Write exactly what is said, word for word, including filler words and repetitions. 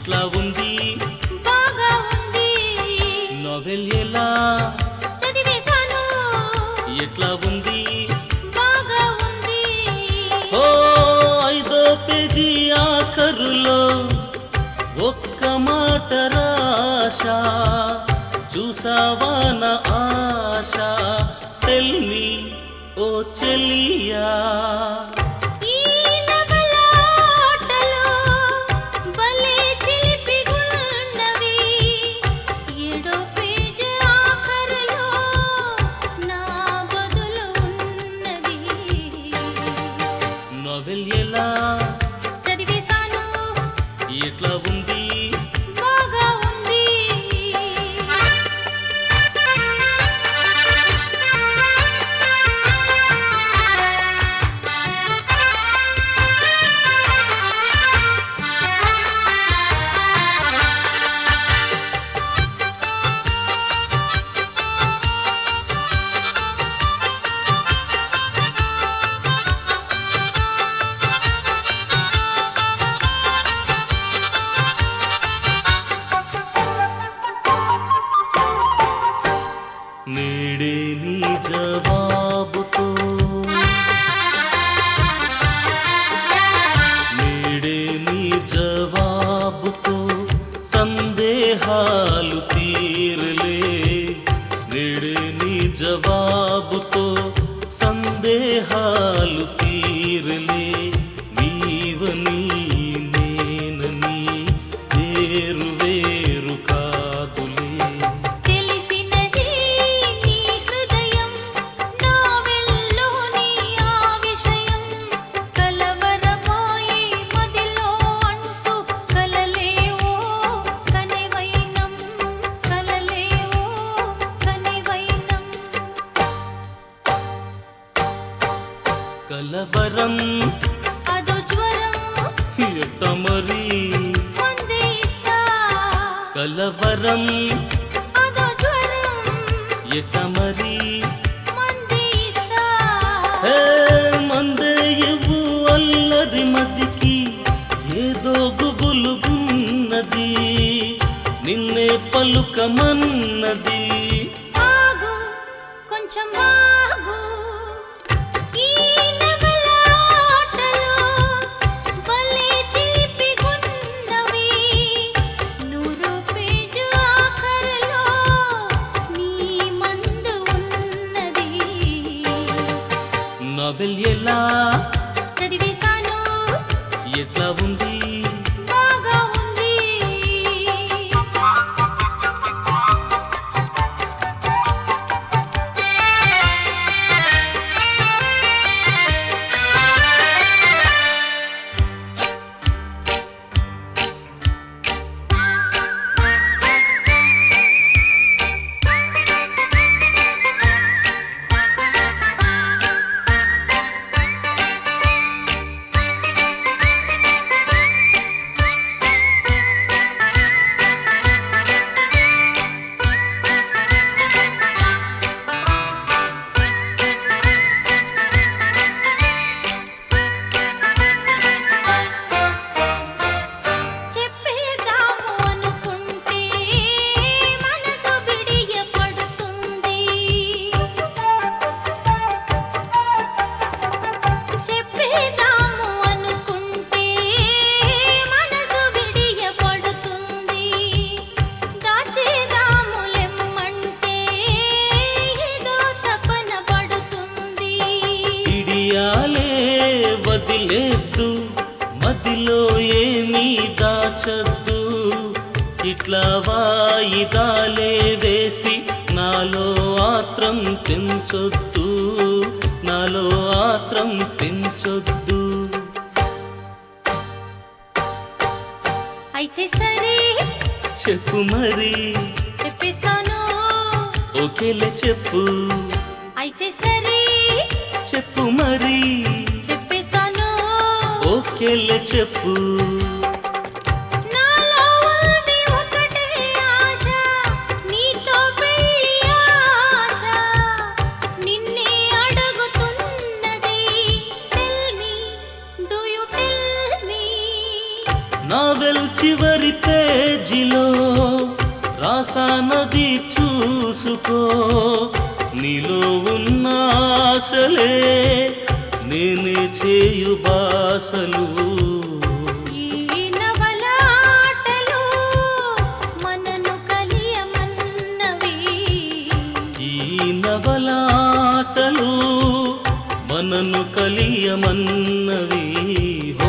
ఎట్లా ఉంది బాగా ఉంది నవెల్ ఎలా చదివేశాను ఎట్లా ఉంది బాగా ఉంది ఓ ఐదో పేజీ ఆఖరులో ఒక్క మాట రాశా చూసావా నా ఆశ టెల్ మీ ఓ చెలియా ఈ నవల ఆటలో భలే చిలిపిగున్నవి ఏడో పేజీ ఆఖరులో నా బదులు ఉన్నది నవెల్ ఎలా చదివేశాను ఎట్లా ఉంది బాగా ఉంది నేడే నీ జవాబుతో నేడే నీ జవాబుతో సందేహాలు తీరలే నేడే నీ జవాబుతో సందేహాలు తీరలే నీవని నేనని వేరు వేరు కాదులే తెలిసినది నీ హృదయం నావెల్లోని ఆ విషయం కలవరమాయి మదిలో అంటూ కలలేవో కనివైనం కలలేవో కనివైనం కలవరం అదో జ్వరం ఎట్ట మరి మందే ఇస్తా కలవరం అదో జ్వరం ఎట్ట మరి మందే ఇస్తా హే మందే ఇవ్వు అల్లరి మదికి ఏదో గుబులుగున్నది నిన్నే పలుకమన్నది ఆగు కొంచెం ఆగు ఈ నవల ఆటలో భలే చిలిపిగున్నవి నూరు పేజీ ఆఖరులో నీ మందు ఉన్నది నవెల్ ఎలా చదివేశాను ఎట్లా ఉంది బాగా ఉంది చెప్పేద్దాము అనుకుంటే మనసు బిడియ పడుతుంది చెప్పేద్దాము అనుకుంటే మనసు బిడియ పడుతుంది దాచేదాము లెమ్మంటే ఏదో తపన పడుతుంది ఇడియాలే వదిలేద్దు మదిలో ఏమీ దాచద్దు ఇట్లా వాయిదాలే వేసి నాలో ఆత్రం పెంచొద్దు నాలో ఆత్రం పెంచొద్దు అయితే సరే చెప్పు మరి చెప్పేస్తాను ఓకేలే చెప్పు అయితే సరే చెప్పు మరి చెప్పేస్తాను ఓకేలే చెప్పు నాలో ఉంది ఒకటే ఆశ నీతో పెళ్లి ఆశ నిన్నే అడుగుతున్నది tell me do you tell me novel చివరి పేజీలో రాసానది చూసుకో నీలో ఉన్న ఆశలే నేనే చేయు బాసలు ఈ నవల ఆటలు మనను కలియమన్నవి ఈ నవలాటలు మనను కలియమన్నవి హో